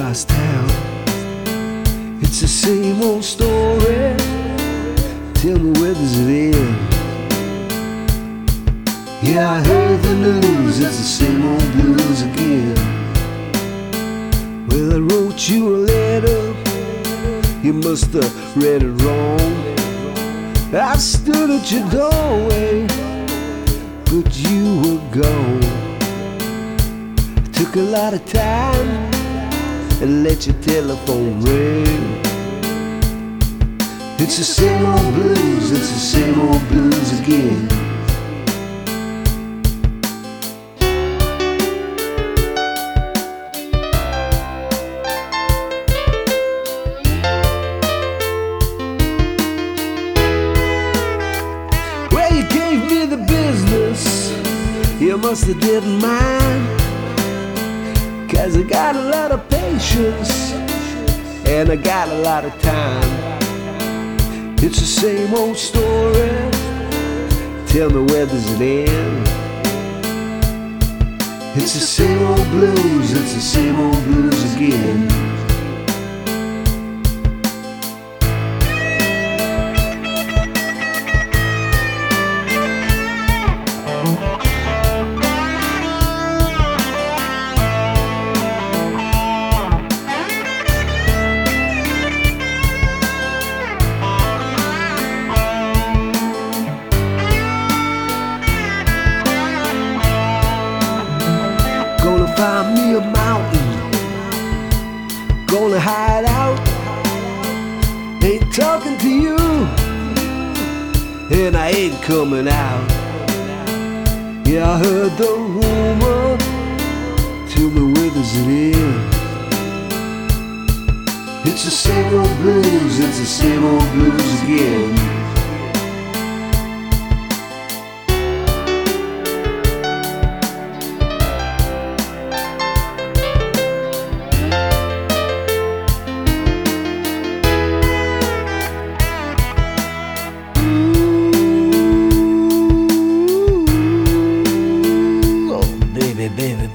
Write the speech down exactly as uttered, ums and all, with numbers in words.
across town. It's the same old story. Tell me, where does it end? Yeah, I heard the news. It's the same old blues again. Well, I wrote you a letter. You must have read it wrong. I stood at your doorway, but you were gone. Took a lot of time and let your telephone ring. It's the same old blues, it's the same old blues again. Well, you gave me the business, you must have didn't mind, 'cause I got a lot of patience and I got a lot of time. It's the same old story. Tell me, where does it end? It's the same old blues, it's the same old blues again. Gonna find me a mountain, gonna hide out. Ain't talking to you, and I ain't coming out. Yeah, I heard the rumor. Tell me, where does it end? It's the same old blues, it's the same old blues again. Baby, baby,